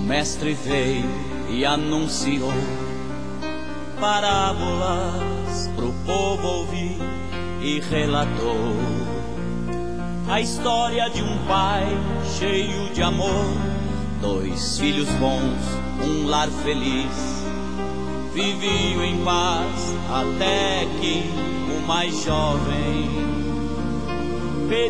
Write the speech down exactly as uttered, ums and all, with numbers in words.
mestre veio e anunciou parábolas pro povo ouvir e relatou a história de um pai cheio de amor, dois filhos bons, um lar feliz. Viviam em paz até que o mais jovem